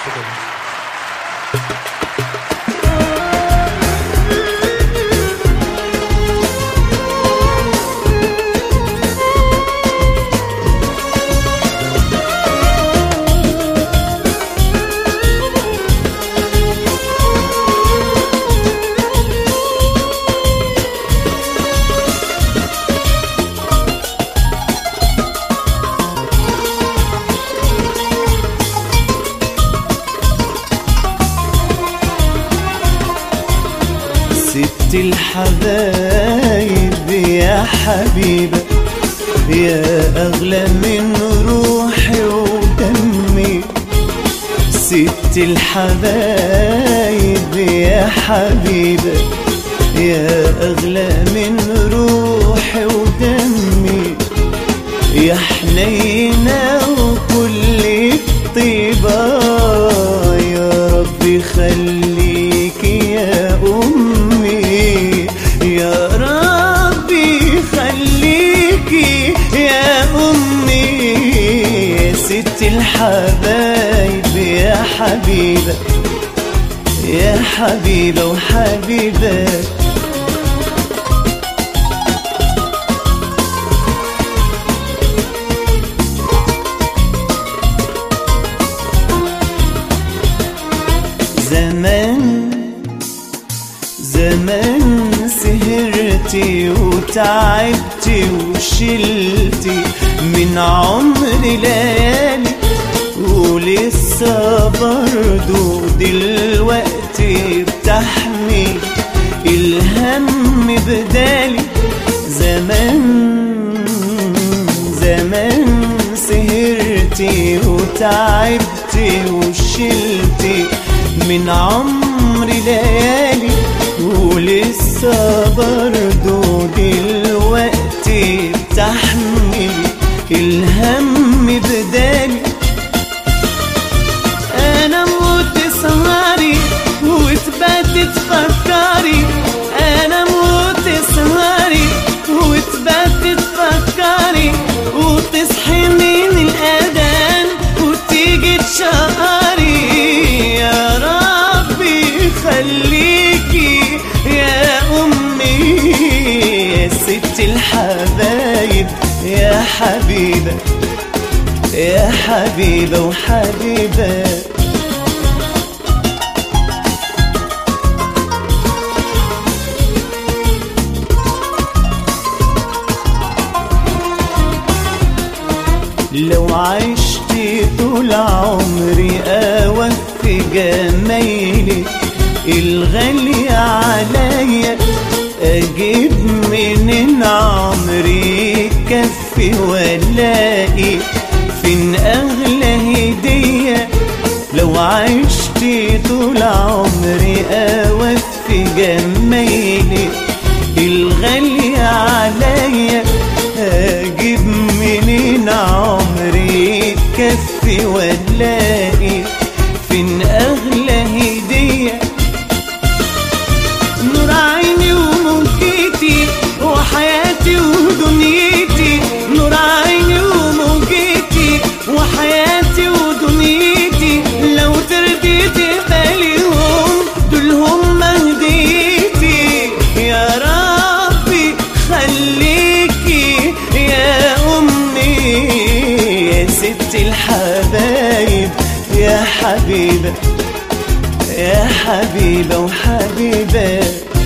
ست الحبايب يا حبيبة، يا أغلى من روحي ودمي. ست الحبايب يا حبيبة، يا أغلى من روحي ودمي. يا حنينة وكل الطيبة، يا ربي خليك يا أمي، يا ربي خليكي يا أمي. يا ست الحبايب يا حبيبة، يا حبيبة وحبيبة. زمان سهرتي وتعبتي وشلتي من عمري ليالي، ولسه برضو دلوقتي بتحمي الهم بدالي. زمان سهرتي وتعبتي وشلتي من عمري ليالي، ولسه برضو دلوقتي بتحمل الهم بدالي. انا موت سهري وتبات تفكري، انا موت سهري وتبات تفكري، وتصحي من الاذان وتيجي تشقري. يا ربي خليكي يا أمي، يا ست الحبايب يا حبيبة، يا حبيبة وحبيبة. لو عشت طول عمري أوفي جمايلي الغالية عليا، أجيب من عمري كفي ولاقي فين أغلى هدية. لو عشت طول عمري أوفي جمايلي الغالية عليا، أجيب من عمري كفي ولاقي فين أغلى هدية. نور عيني وموجتي وحياتي ودنيتي، نور عيني وموجتي وحياتي ودنيتي. لو ترضيتي باليهم دول هم هديتي. يا ربي خليكي يا أمي، يا ست الحبايب يا حبيبة، يا حبيبة وحبيبة.